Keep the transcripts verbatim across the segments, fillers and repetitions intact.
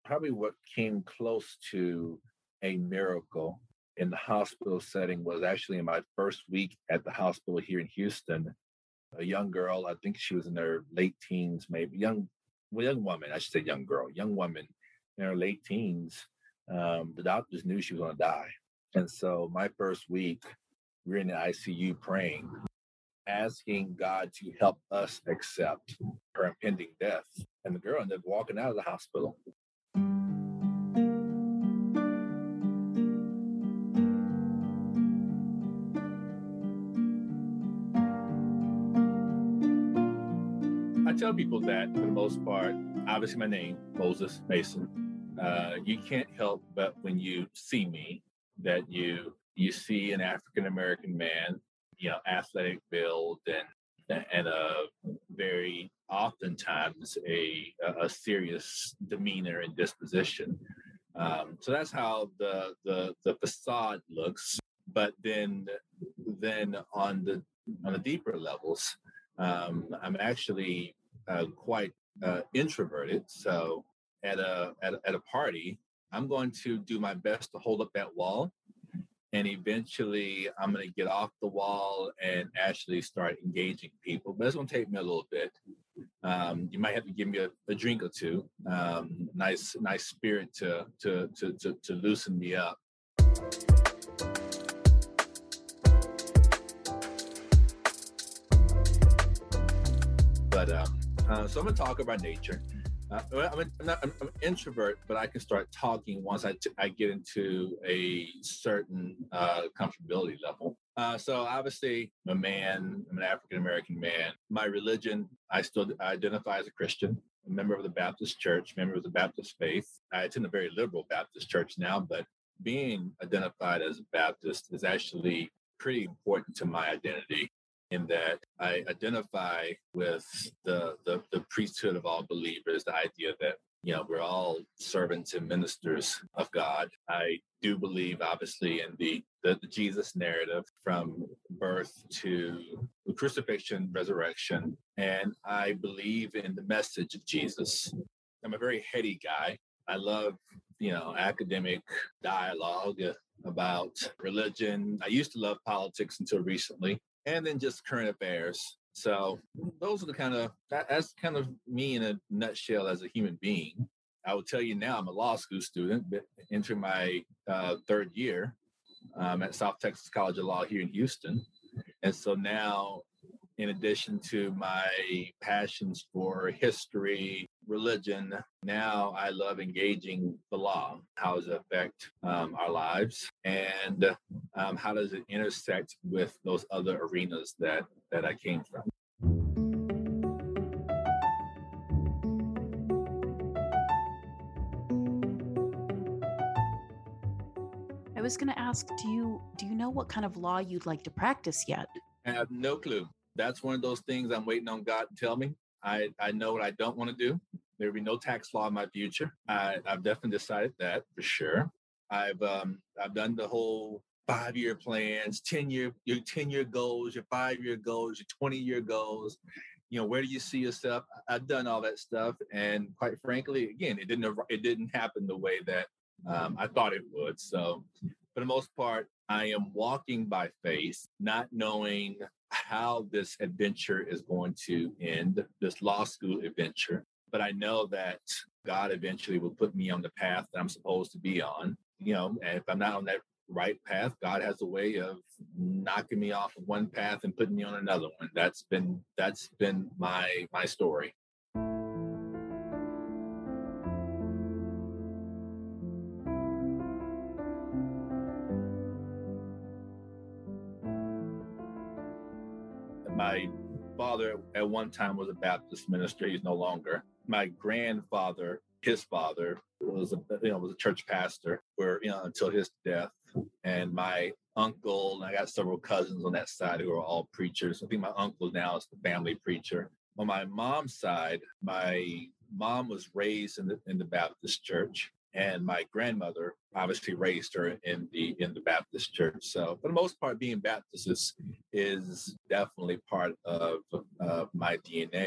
probably what came close to a miracle in the hospital setting was actually in my first week at the hospital here in Houston. A young girl, I think she was in her late teens, maybe young, well, young woman, I should say young girl, young woman in her late teens. Um, the doctors knew she was going to die. And so my first week, we were in the I C U praying, asking God to help us accept her impending death. And the girl ended up walking out of the hospital. I tell people that for the most part, obviously my name, Moses Mason, uh, you can't help but when you see me, that you you see an African-American man, you know, athletic build and and a very oftentimes a a serious demeanor and disposition. Um, so that's how the the the facade looks. But then then on the on the deeper levels, um, I'm actually uh, quite uh, introverted. So at a, at a at a party, I'm going to do my best to hold up that wall, and eventually I'm going to get off the wall and actually start engaging people. But it's going to take me a little bit. Um, you might have to give me a, a drink or two. Um, nice nice spirit to to to to, to loosen me up. But um, uh, so I'm going to talk about nature. Uh, I'm, I'm, not, I'm, I'm an introvert, but I can start talking once I, t- I get into a certain uh, comfortability level. Uh, so obviously, I'm a man, I'm an African-American man. My religion, I still identify as a Christian, a member of the Baptist Church, member of the Baptist faith. I attend a very liberal Baptist church now, but being identified as a Baptist is actually pretty important to my identity, in that I identify with the, the the priesthood of all believers, the idea that, you know, we're all servants and ministers of God. I do believe, obviously, in the, the, the Jesus narrative from birth to the crucifixion, resurrection, and I believe in the message of Jesus. I'm a very heady guy. I love, you know, academic dialogue about religion. I used to love politics until recently. And then just current affairs. So those are the kind of, that, that's kind of me in a nutshell as a human being. I will tell you now, I'm a law school student, entering my uh, third year um, at South Texas College of Law here in Houston. And so now, in addition to my passions for history, religion, now I love engaging the law. How does it affect um, our lives? And um, how does it intersect with those other arenas that, that I came from? I was going to ask, do you do you know what kind of law you'd like to practice yet? I have no clue. That's one of those things I'm waiting on God to tell me. I, I know what I don't want to do. There will be no tax law in my future. I, I've definitely decided that for sure. I've um, I've done the whole five-year plans, ten-year your ten-year goals, your five-year goals, your twenty-year goals. You know, where do you see yourself? I've done all that stuff, and quite frankly, again, it didn't it didn't happen the way that um, I thought it would. So, for the most part, I am walking by faith, not knowing how this adventure is going to end, this law school adventure. But I know that God eventually will put me on the path that I'm supposed to be on. You know, and if I'm not on that right path, God has a way of knocking me off of one path and putting me on another one. That's been that's been my my story. My father at one time was a Baptist minister. He's no longer. My grandfather, his father, was a you know was a church pastor for you know until his death. And my uncle, and I got several cousins on that side who are all preachers. I think my uncle now is the family preacher. On my mom's side, my mom was raised in the in the Baptist church, and my grandmother obviously raised her in the in the Baptist church. So for the most part, being Baptist is, is definitely part of uh, my D N A.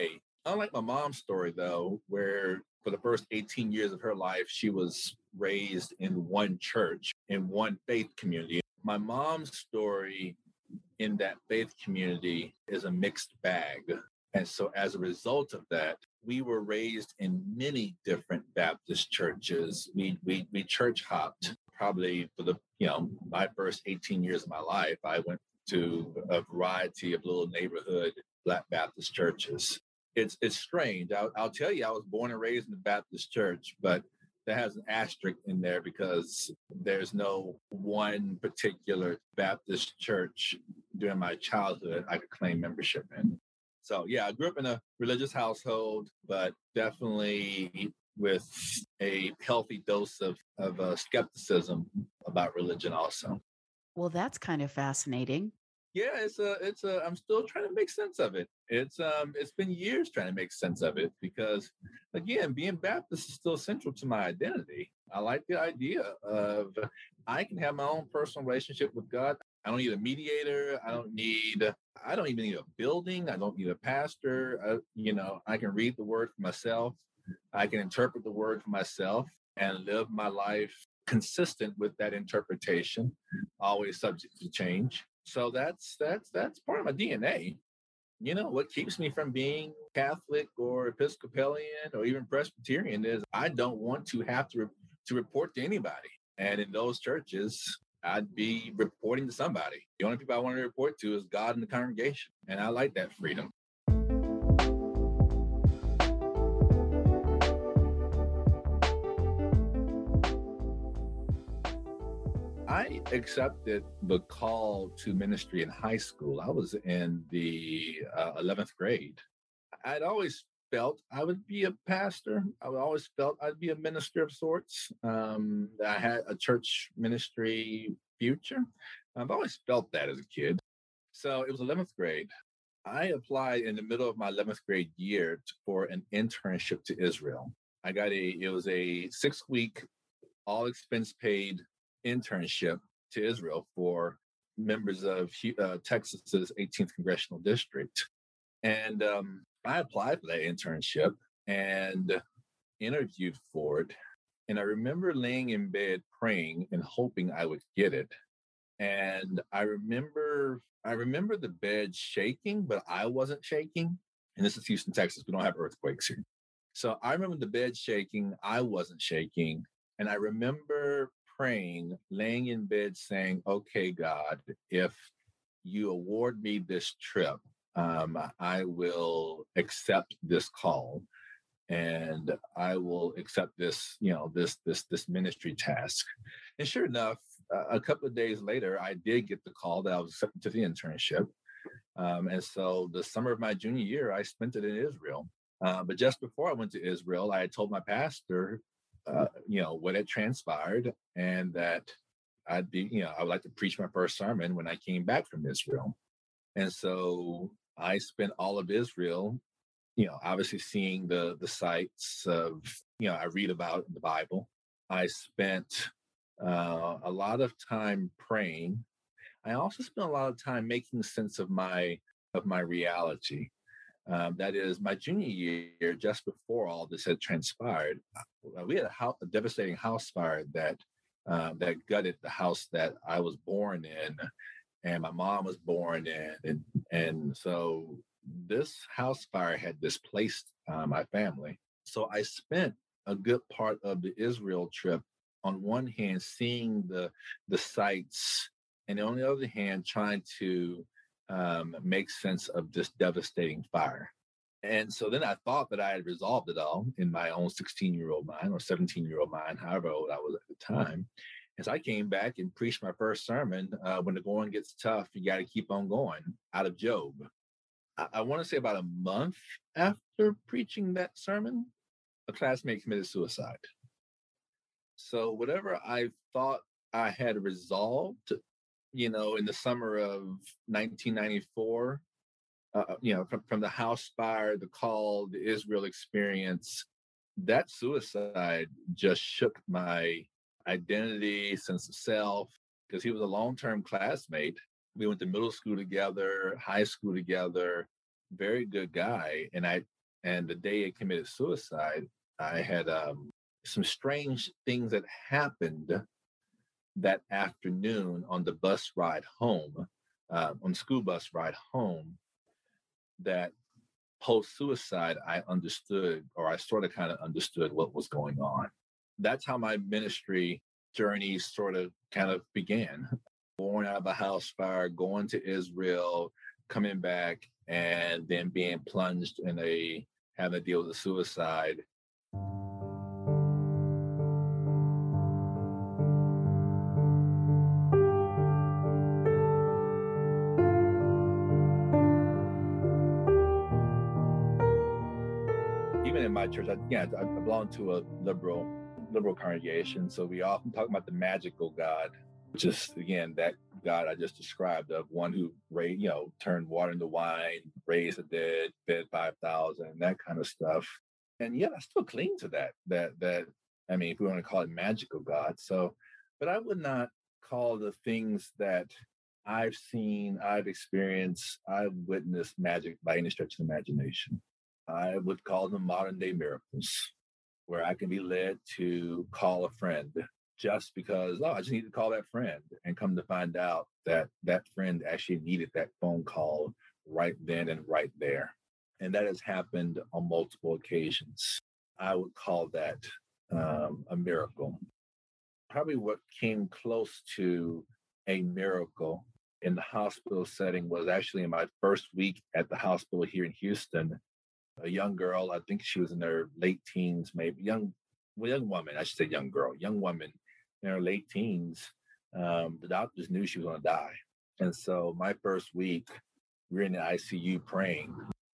unlike my mom's story, though, where for the first eighteen years of her life, she was raised in one church, in one faith community. My mom's story in that faith community is a mixed bag. And so as a result of that, we were raised in many different Baptist churches. We we we church hopped probably for the, you know, my first eighteen years of my life. I went to a variety of little neighborhood Black Baptist churches. It's it's strange. I'll, I'll tell you, I was born and raised in the Baptist church, but that has an asterisk in there because there's no one particular Baptist church during my childhood I could claim membership in. So yeah, I grew up in a religious household, but definitely with a healthy dose of, of uh, skepticism about religion also. Well, that's kind of fascinating. Yeah, it's a, it's a, I'm still trying to make sense of it. It's, um, it's been years trying to make sense of it because, again, being Baptist is still central to my identity. I like the idea of I can have my own personal relationship with God. I don't need a mediator. I don't need, I don't even need a building. I don't need a pastor. I, you know, I can read the word for myself. I can interpret the word for myself and live my life consistent with that interpretation, always subject to change. So that's that's that's part of my D N A. You know, what keeps me from being Catholic or Episcopalian or even Presbyterian is I don't want to have to re- to report to anybody. And in those churches, I'd be reporting to somebody. The only people I want to report to is God and the congregation. And I like that freedom. I accepted the call to ministry in high school. I was in the uh, eleventh grade. I'd always felt I would be a pastor. I always felt I'd be a minister of sorts. Um, I had a church ministry future. I've always felt that as a kid. So it was eleventh grade. I applied in the middle of my eleventh grade year for an internship to Israel. I got a, it was a six week, all expense paid internship to Israel for members of uh, Texas's eighteenth congressional district. And um, I applied for that internship and interviewed for it. And I remember laying in bed praying and hoping I would get it. And I remember, I remember the bed shaking, but I wasn't shaking. And this is Houston, Texas. We don't have earthquakes here. So I remember the bed shaking. I wasn't shaking. And I remember praying, laying in bed saying, okay, God, if you award me this trip, um, I will accept this call and I will accept this, you know, this, this, this ministry task. And sure enough, uh, a couple of days later, I did get the call that I was accepted to the internship. Um, and so the summer of my junior year, I spent it in Israel. Uh, but just before I went to Israel, I had told my pastor, uh, you know, what had transpired and that I'd be, you know, I would like to preach my first sermon when I came back from Israel. And so I spent all of Israel, you know, obviously seeing the the sites of, you know, I read about in the Bible. I spent uh, a lot of time praying. I also spent a lot of time making sense of my of my reality. Um, that is, my junior year, just before all this had transpired, we had a, house, a devastating house fire that um, that gutted the house that I was born in, and my mom was born in, and and so this house fire had displaced uh, my family. So I spent a good part of the Israel trip, on one hand, seeing the the sites, and on the other hand, trying to um, make sense of this devastating fire. And so then I thought that I had resolved it all in my own sixteen-year-old mind or seventeen-year-old mind, however old I was at the time. And so I came back and preached my first sermon, uh, when the going gets tough, you got to keep on going, out of Job. I, I want to say about a month after preaching that sermon, a classmate committed suicide. So whatever I thought I had resolved, you know, in the summer of nineteen ninety-four, uh, you know, from, from the house fire, the call, the Israel experience, that suicide just shook my identity, sense of self, because he was a long-term classmate. We went to middle school together, high school together, very good guy. And I, And the day I committed suicide, I had um, some strange things that happened that afternoon on the bus ride home, uh, on the school bus ride home, that post suicide, I understood, or I sort of kind of understood what was going on. That's how my ministry journey sort of kind of began. Born out of a house fire, going to Israel, coming back, and then being plunged in a having to deal with a suicide. Even in my church, I, yeah, I belong to a liberal liberal congregation, so we often talk about the magical God, which is again that God I just described, of one who raised, you know, turned water into wine, raised the dead, fed five thousand, that kind of stuff. And yet, I still cling to that. That that I mean, if we want to call it magical God, so, but I would not call the things that I've seen, I've experienced, I've witnessed magic by any stretch of the imagination. I would call them modern day miracles, where I can be led to call a friend just because, oh, I just need to call that friend, and come to find out that that friend actually needed that phone call right then and right there. And that has happened on multiple occasions. I would call that um, a miracle. Probably what came close to a miracle in the hospital setting was actually in my first week at the hospital here in Houston. A young girl, I think she was in her late teens, maybe young, well, young woman, I should say young girl, young woman in her late teens. Um, the doctors knew she was going to die. And so my first week, we were in the I C U praying,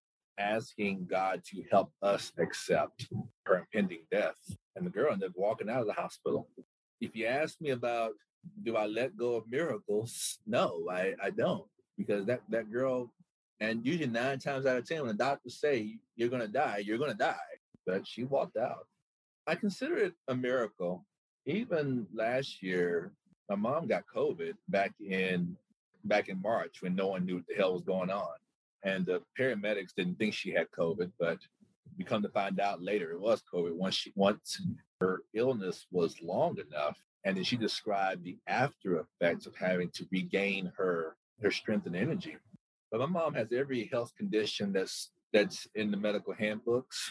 asking God to help us accept her impending death. And the girl ended up walking out of the hospital. If you ask me about, do I let go of miracles? No, I, I don't, because that, that girl, and usually nine times out of ten, when the doctors say you're going to die, you're going to die. But she walked out. I consider it a miracle. Even last year, my mom got COVID back in back in March, when no one knew what the hell was going on. And the paramedics didn't think she had COVID, but we come to find out later it was COVID once she once her illness was long enough. And then she described the after effects of having to regain her her strength and energy. But my mom has every health condition that's that's in the medical handbooks,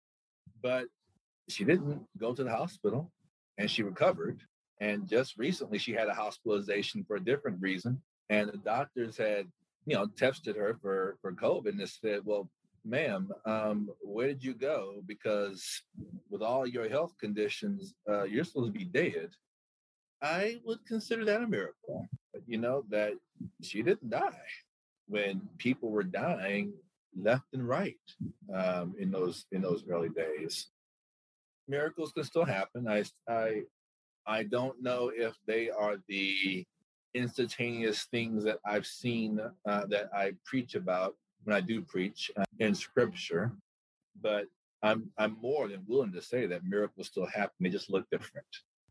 but she didn't go to the hospital, and she recovered. And just recently, she had a hospitalization for a different reason. And the doctors had, you know, tested her for, for COVID, and they said, well, ma'am, um, where did you go? Because with all your health conditions, uh, you're supposed to be dead. I would consider that a miracle, you know, that she didn't die when people were dying left and right um, in those in those early days. Miracles can still happen. I I I don't know if they are the instantaneous things that I've seen uh, that I preach about when I do preach uh, in Scripture, but I'm I'm more than willing to say that miracles still happen. They just look different.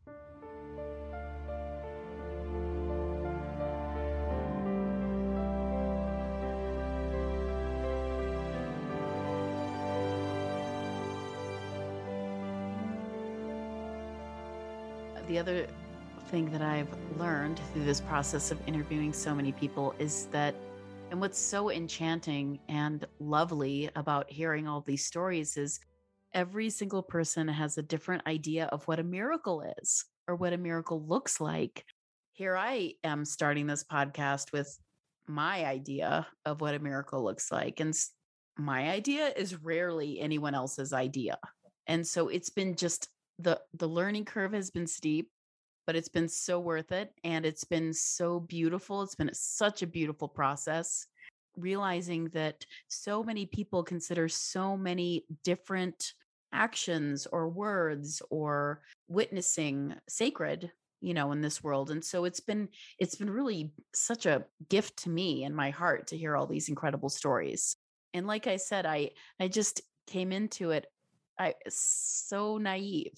The other thing that I've learned through this process of interviewing so many people is that, and what's so enchanting and lovely about hearing all these stories, is every single person has a different idea of what a miracle is or what a miracle looks like. Here I am starting this podcast with my idea of what a miracle looks like. And my idea is rarely anyone else's idea. And so it's been just the the learning curve has been steep, but it's been so worth it. And it's been so beautiful. It's been such a beautiful process, realizing that so many people consider so many different actions or words or witnessing sacred, you know, in this world. And so it's been, it's been really such a gift to me and my heart to hear all these incredible stories. And like I said, I, I just came into it I so naive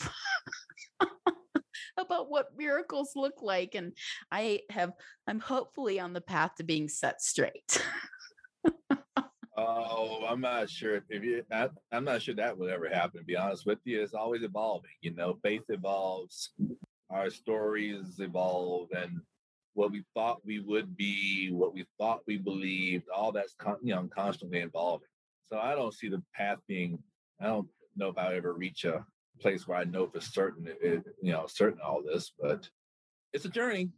about what miracles look like. And I have, I'm hopefully on the path to being set straight. Oh, I'm not sure if you. I, I'm not sure that would ever happen. To be honest with you, it's always evolving. You know, faith evolves, our stories evolve, and what we thought we would be, what we thought we believed, all that's con- you know constantly evolving. So I don't see the path being. I don't know if I ever reach a place where I know for certain, it, it, you know, certain all this, but it's a journey.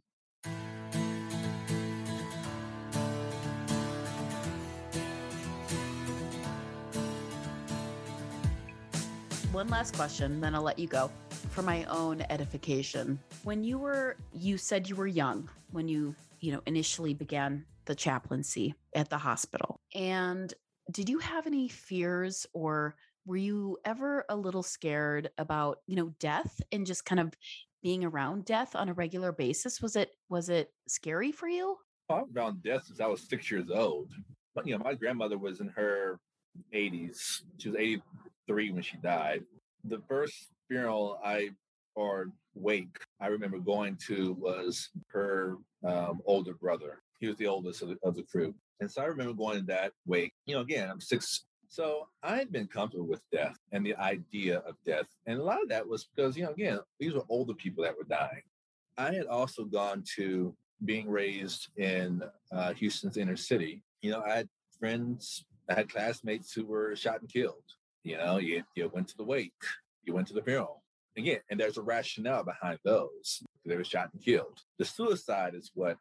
One last question, then I'll let you go. For my own edification, when you were, you said you were young when you, you know, initially began the chaplaincy at the hospital. And did you have any fears, or were you ever a little scared about, you know, death and just kind of being around death on a regular basis? Was it, was it scary for you? I've been around death since I was six years old. But, you know, my grandmother was in her eighties. She was eighty-three when she died. The first funeral I, or wake, I remember going to was her um, older brother. He was the oldest of the, of the crew. And so I remember going to that wake. You know, again, I'm six. So I had been comfortable with death and the idea of death. And a lot of that was because, you know, again, these were older people that were dying. I had also gone to being raised in uh, Houston's inner city. You know, I had friends, I had classmates who were shot and killed. You know, you, you went to the wake, you went to the funeral. Again, and there's a rationale behind those. They were shot and killed. The suicide is what,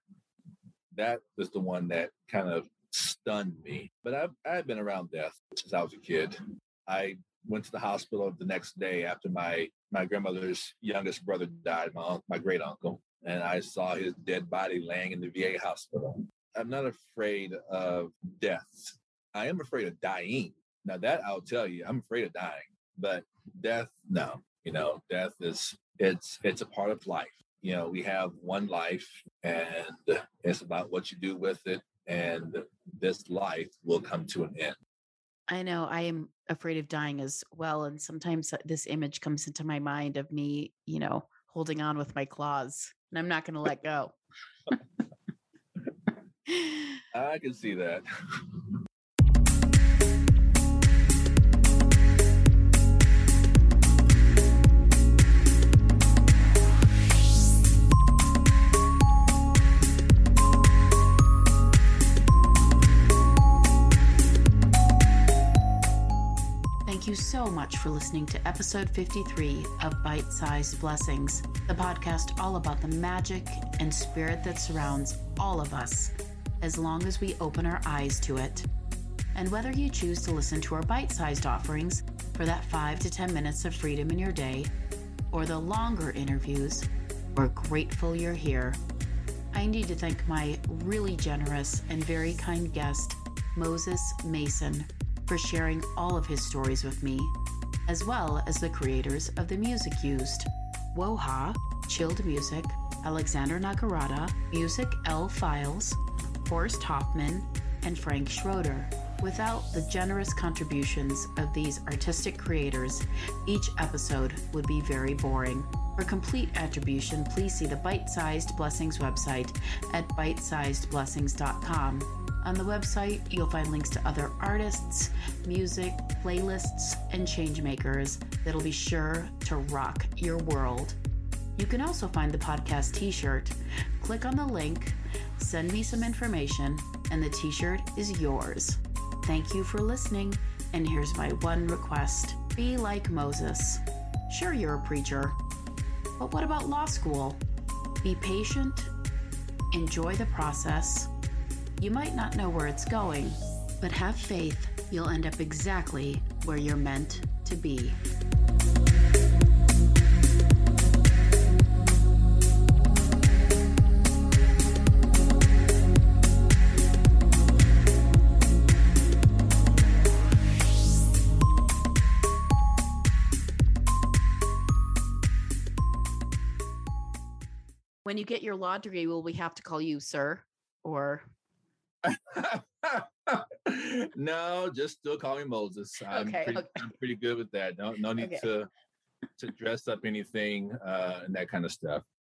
that was the one that kind of stunned me. But I've, I've been around death since I was a kid. I went to the hospital the next day after my, my grandmother's youngest brother died, my, my great uncle. And I saw his dead body laying in the V A hospital. I'm not afraid of death. I am afraid of dying. Now that I'll tell you, I'm afraid of dying, but death, no. You know, death is, it's, it's a part of life. You know, we have one life and it's about what you do with it. And this life will come to an end. I know I am afraid of dying as well. And sometimes this image comes into my mind of me, you know, holding on with my claws, and I'm not going to let go. I can see that. Thank you so much for listening to episode fifty-three of Bite-Sized Blessings, the podcast all about the magic and spirit that surrounds all of us, as long as we open our eyes to it. And whether you choose to listen to our bite-sized offerings for that five to ten minutes of freedom in your day, or the longer interviews, we're grateful you're here. I need to thank my really generous and very kind guest, Moses Mason, for sharing all of his stories with me, as well as the creators of the music used: Woha, Chilled Music, Alexander Nagarata, Music L Files, Horst Hoffman, and Frank Schroeder. Without the generous contributions of these artistic creators, each episode would be very boring. For complete attribution, please see the Bite-Sized Blessings website at bite sized blessings dot com. On the website, you'll find links to other artists, music, playlists, and changemakers that'll be sure to rock your world. You can also find the podcast t-shirt. Click on the link, send me some information, and the t-shirt is yours. Thank you for listening, and here's my one request. Be like Moses. Sure, you're a preacher, but what about law school? Be patient, enjoy the process. You might not know where it's going, but have faith you'll end up exactly where you're meant to be. When you get your law degree, will we have to call you sir or... No, just still call me Moses. I'm, okay, pretty, okay. I'm pretty good with that. No, no need Okay. to to dress up anything uh, and that kind of stuff.